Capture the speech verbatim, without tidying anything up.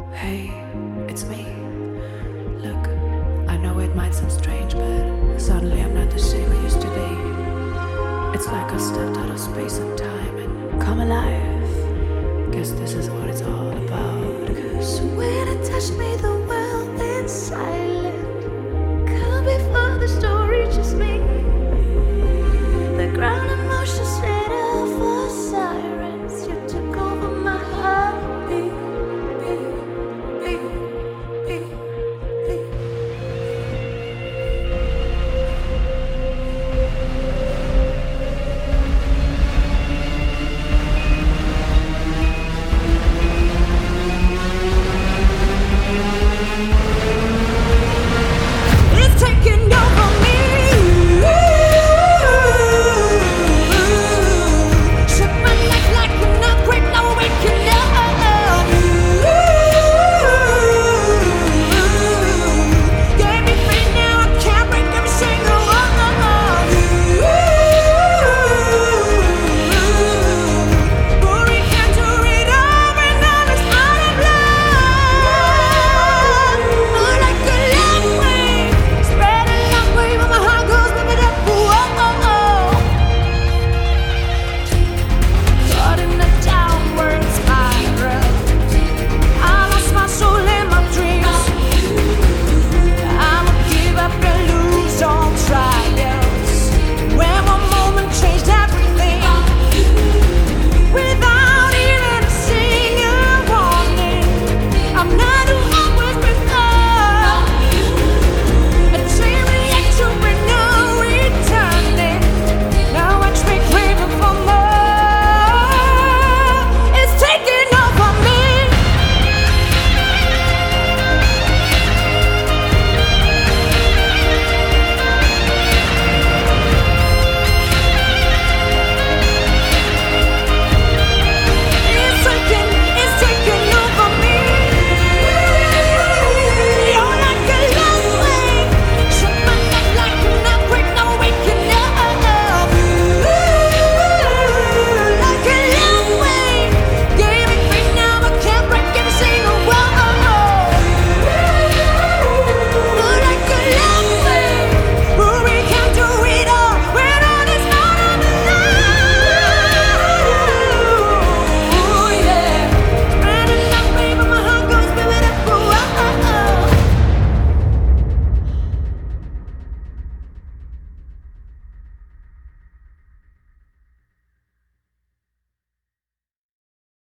Hey, it's me. Look, I know it might sound strange, but suddenly I'm not the same I used to be. It's like I stepped out of space and time and come alive. Guess this is what it's all